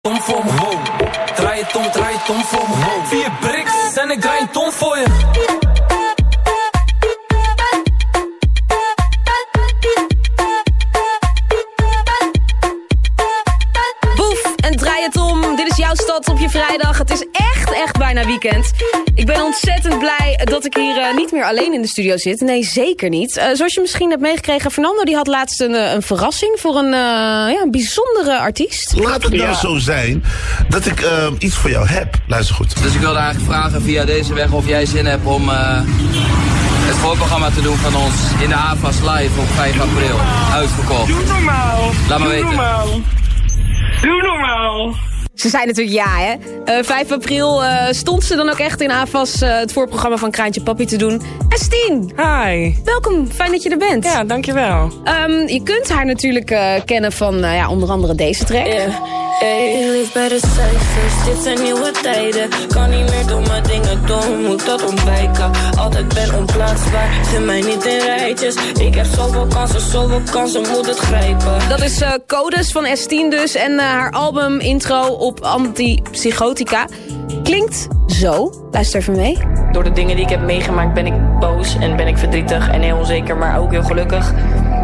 Tom voor me, wow. Draai je tom voor me, wow. 4 bricks en ik draai een ton voor je. Boef en draai het om. Dit is jouw stad op je vrijdag. Het is echt bijna weekend. Ik ben ontzettend blij dat ik hier niet meer alleen in de studio zit. Nee, zeker niet. Zoals je misschien hebt meegekregen, Fernando die had laatst een verrassing voor een bijzondere artiest. Laat het nou zo zijn dat ik iets voor jou heb. Luister goed. Dus ik wilde eigenlijk vragen via deze weg of jij zin hebt om het voorprogramma te doen van ons in de AVAS live op 5 april. Uitverkocht. Doe normaal. Laat me weten. Doe normaal. Ze zei natuurlijk ja, hè. 5 april stond ze dan ook echt in AVAS het voorprogramma van Kraantje Papi te doen. Estien! Hi. Welkom, fijn dat je er bent. Ja, dankjewel. Je kunt haar natuurlijk kennen van onder andere deze track. Leef bij de cijfers, dit zijn nieuwe tijden. Kan niet meer door mijn dingen doen, moet dat ontwijken. Altijd ben onplaatsbaar, vind mij niet in rijtjes. Ik heb zoveel kansen, moet het grijpen. Dat is Codes van Estien dus. En haar album intro op Antipsychotica klinkt zo. Luister even mee. Door de dingen die ik heb meegemaakt ben ik boos en ben ik verdrietig en heel onzeker, maar ook heel gelukkig.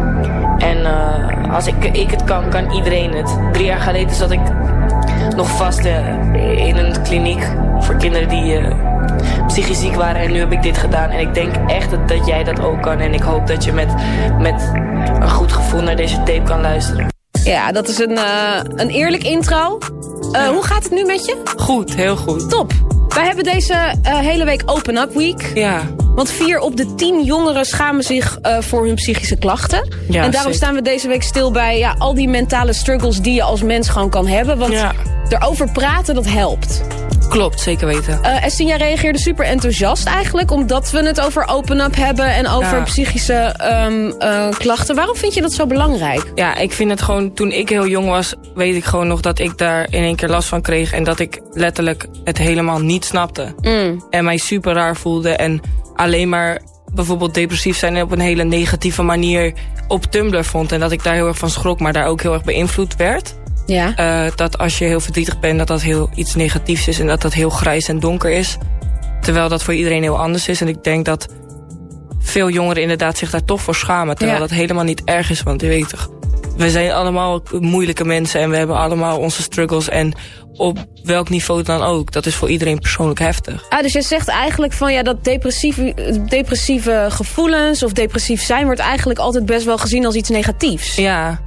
En als ik het kan iedereen het. 3 jaar geleden zat ik nog vast in een kliniek voor kinderen die psychisch ziek waren. En nu heb ik dit gedaan. En ik denk echt dat jij dat ook kan. En ik hoop dat je met een goed gevoel naar deze tape kan luisteren. Ja, dat is een eerlijk intro. Hoe gaat het nu met je? Goed, heel goed. Top. Wij hebben deze hele week Open Up Week. Ja. Want 4 op de 10 jongeren schamen zich voor hun psychische klachten. Ja, en daarom zeker. staan we deze week stil bij al die mentale struggles die je als mens gewoon kan hebben. Want erover praten, dat helpt. Klopt, zeker weten. Estien, jij reageerde super enthousiast eigenlijk, omdat we het over Open Up hebben en over psychische klachten. Waarom vind je dat zo belangrijk? Ja, ik vind het gewoon, toen ik heel jong was, weet ik gewoon nog dat ik daar in één keer last van kreeg. En dat ik letterlijk het helemaal niet snapte. En mij super raar voelde en alleen maar bijvoorbeeld depressief zijn op een hele negatieve manier op Tumblr vond. En dat ik daar heel erg van schrok, maar daar ook heel erg beïnvloed werd. Ja. Dat als je heel verdrietig bent, dat heel iets negatiefs is en dat heel grijs en donker is. Terwijl dat voor iedereen heel anders is. En ik denk dat veel jongeren inderdaad zich daar toch voor schamen. Terwijl dat helemaal niet erg is, want je weet toch, we zijn allemaal moeilijke mensen en we hebben allemaal onze struggles. En op welk niveau dan ook, dat is voor iedereen persoonlijk heftig. Dus je zegt eigenlijk van dat depressieve gevoelens of depressief zijn wordt eigenlijk altijd best wel gezien als iets negatiefs. Ja.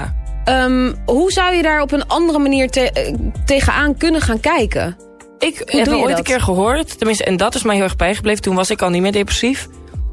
Hoe zou je daar op een andere manier tegenaan kunnen gaan kijken? Ik heb hem ooit een keer gehoord, tenminste, en dat is mij heel erg bijgebleven. Toen was ik al niet meer depressief.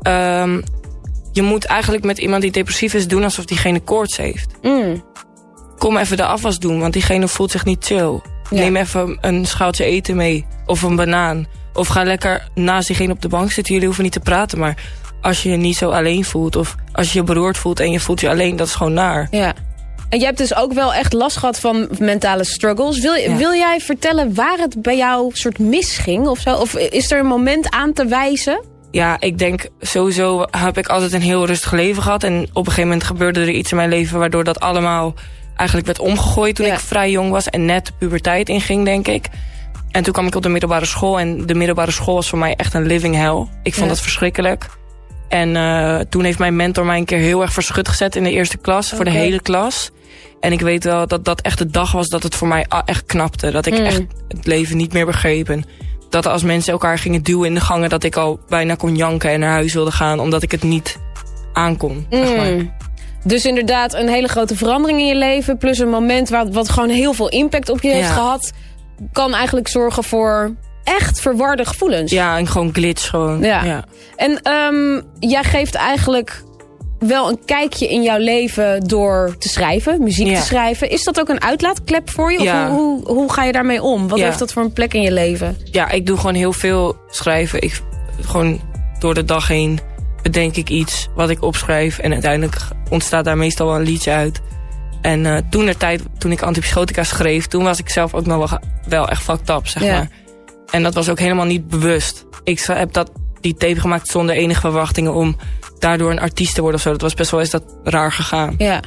Je moet eigenlijk met iemand die depressief is doen alsof diegene koorts heeft. Kom even de afwas doen, want diegene voelt zich niet chill. Ja. Neem even een schaaltje eten mee, of een banaan. Of ga lekker naast diegene op de bank zitten. Jullie hoeven niet te praten, maar als je je niet zo alleen voelt, of als je je beroerd voelt en je voelt je alleen, dat is gewoon naar. Ja. En jij hebt dus ook wel echt last gehad van mentale struggles. Wil jij vertellen waar het bij jou soort misging of zo? Of is er een moment aan te wijzen? Ja, ik denk sowieso heb ik altijd een heel rustig leven gehad. En op een gegeven moment gebeurde er iets in mijn leven waardoor dat allemaal eigenlijk werd omgegooid toen ik vrij jong was. En net de puberteit inging, denk ik. En toen kwam ik op de middelbare school. En de middelbare school was voor mij echt een living hell. Ik vond dat verschrikkelijk. En toen heeft mijn mentor mij een keer heel erg verschut gezet in de eerste klas. Voor de hele klas. En ik weet wel dat dat echt de dag was dat het voor mij echt knapte. Dat ik echt het leven niet meer begreep. En dat als mensen elkaar gingen duwen in de gangen, dat ik al bijna kon janken en naar huis wilde gaan. Omdat ik het niet aankon. Zeg maar. Dus inderdaad een hele grote verandering in je leven. Plus een moment wat gewoon heel veel impact op je heeft gehad. Kan eigenlijk zorgen voor echt verwarde gevoelens. Ja, en gewoon glitch gewoon. Ja. En jij geeft eigenlijk wel een kijkje in jouw leven door te schrijven, muziek te schrijven. Is dat ook een uitlaatklep voor je? Of hoe ga je daarmee om? Wat heeft dat voor een plek in je leven? Ja, ik doe gewoon heel veel schrijven. Gewoon door de dag heen bedenk ik iets wat ik opschrijf. En uiteindelijk ontstaat daar meestal wel een liedje uit. En toen ik Antipsychotica schreef, toen was ik zelf ook nog wel echt fucked up, zeg maar. En dat was ook helemaal niet bewust. Ik heb die tape gemaakt zonder enige verwachtingen om daardoor een artiest te worden of zo. Dat was best wel eens raar gegaan. Ja.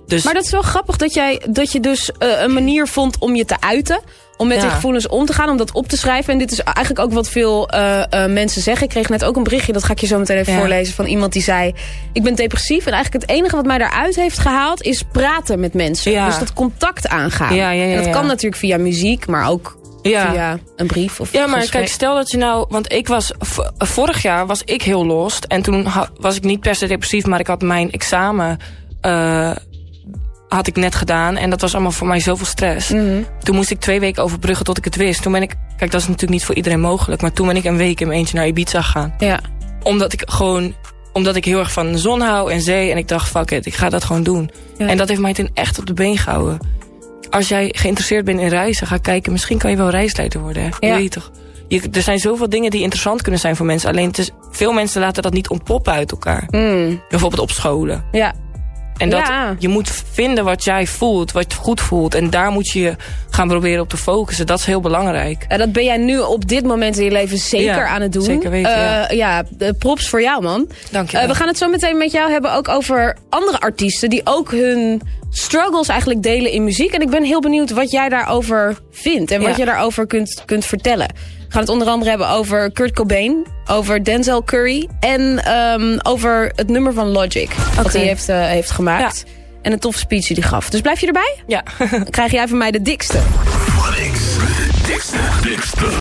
Dus... Maar dat is wel grappig dat je dus een manier vond om je te uiten. Om met die gevoelens om te gaan, om dat op te schrijven. En dit is eigenlijk ook wat veel mensen zeggen. Ik kreeg net ook een berichtje, dat ga ik je zo meteen even voorlezen... van iemand die zei, ik ben depressief... en eigenlijk het enige wat mij daaruit heeft gehaald... is praten met mensen. Ja. Dus dat contact aangaan. En dat kan natuurlijk via muziek, maar ook... via een brief of maar gesprek. kijk, stel dat je nou... Want ik was... Vorig jaar was ik heel lost. En toen was ik niet per se depressief... maar ik had mijn examen... had ik net gedaan. En dat was allemaal voor mij zoveel stress. Mm-hmm. Toen moest ik 2 weken overbruggen tot ik het wist. Toen ben ik... Kijk, dat is natuurlijk niet voor iedereen mogelijk. Maar toen ben ik een week in mijn eentje naar Ibiza gegaan. Ja. Omdat ik heel erg van de zon hou en zee. En ik dacht, fuck it, ik ga dat gewoon doen. Ja. En dat heeft mij toen echt op de been gehouden. Als jij geïnteresseerd bent in reizen, ga kijken. Misschien kan je wel reisleider worden. Hè? Ja. Je weet toch? Er zijn zoveel dingen die interessant kunnen zijn voor mensen. Alleen veel mensen laten dat niet ontpoppen uit elkaar. Mm. Bijvoorbeeld op scholen. Ja. En je moet vinden wat jij voelt, wat je goed voelt. En daar moet je gaan proberen op te focussen. Dat is heel belangrijk. Dat ben jij nu op dit moment in je leven zeker aan het doen. Zeker weten, props voor jou, man. Dank je wel. We gaan het zo meteen met jou hebben ook over andere artiesten... die ook hun struggles eigenlijk delen in muziek. En ik ben heel benieuwd wat jij daarover vindt. En wat je daarover kunt vertellen. We gaan het onder andere hebben over Kurt Cobain, over Denzel Curry... en over het nummer van Logic, wat hij heeft gemaakt. Ja. En een toffe speech die hij gaf. Dus blijf je erbij? Ja. Dan krijg jij van mij de dikste.